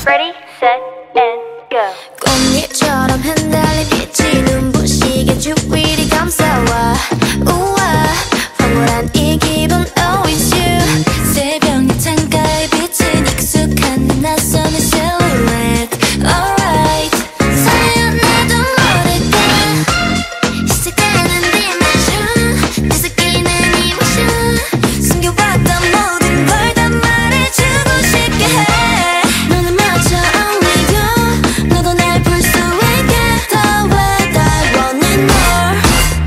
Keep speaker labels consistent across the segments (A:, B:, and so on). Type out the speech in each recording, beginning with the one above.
A: Ready, set, and go.
B: 꽃잎처럼 흔들린 빛이 눈부시게 주위를 감싸와 우와 황홀한 이 기분 always you 새벽녘 창가의 빛은 익숙한 낯선 silhouette alright 사연해도 모를까 시작되는 dimension 뒤섞이는 emotion 숨겨왔던 모든 걸 다 말해주고 싶게 해 너는 마쳐 only you 너도 날 볼 수 있게 더 what I wanted more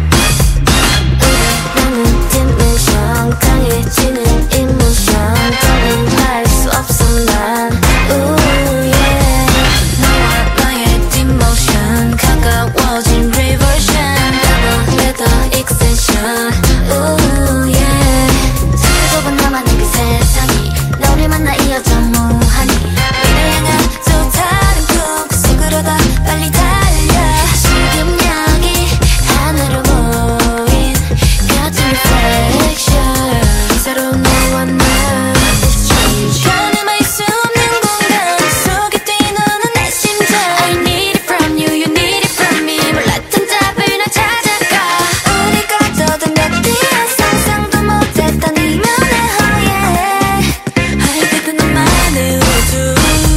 B: 나는 dimension 강해지는 emotion 더는 할 수 없어 난 ooh yeah 너와 나의 demotion 가까워진 reversion double letter extension ooh yeah 좁은 나만의 그 세상이 너를 만나 이어져 무한히 미래 향한 또 다른 꿈 그 속으로 더 빨리 달려 지금 여기 하나로 모인 같은 reflection 새로운 너와 나 exchange 가늠할 수 없는 공간 속에 뛰노는 내 심장 I need it from you, you need it from me 몰랐던 답을 나 찾아가 우리가 떠든 몇 뒤에 상상도 못했던 이면의 허예 하늘 깊은 너만의 우주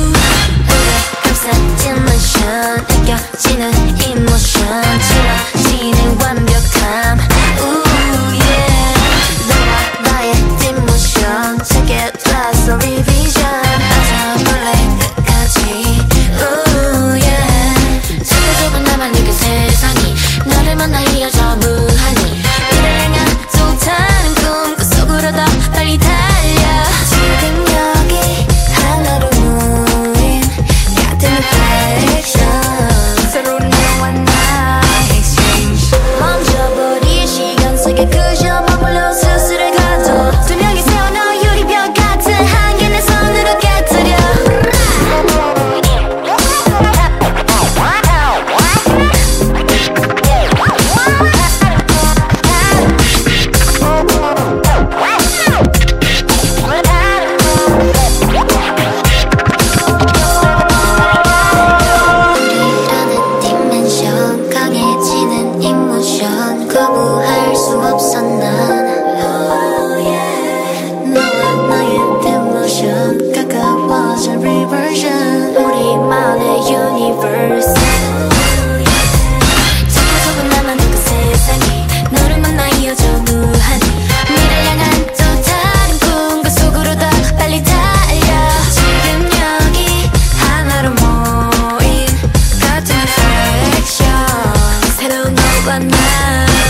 B: 감싼 dimension 느껴지는 emotion 지워지는 완벽함 ooh yeah 너와 나의 demotion Check it last revision 빠져볼래 끝까지 ooh yeah 작고 좁은 나만의 그 세상이 너를 만나 이어져 무한히 미래를 향한 또 다른 꿈 그 속으로 더 빨리 달려 지금 여기 하나로 모인 같은 reflection 새로운 너와 나 exchange 멈춰버린 시간 속에 그저 머물러 스스로를 가둬 두 명이 세워놓은 유리벽 같은 한계 내 손으로 깨뜨려 우리라는 dimension 강해지는 emotion 거부할 수 없어 난 너와 나의 demotion 가까워진 reversion 우리만의 universe 작고 좁은 나만의 그 세상이 너를 만나 이어져 무한히 미래를 향한 또 다른 꿈 그 속으로 더 빨리 달려 지금 여기 하나로 모인 같은 reflection 새로운 너와 나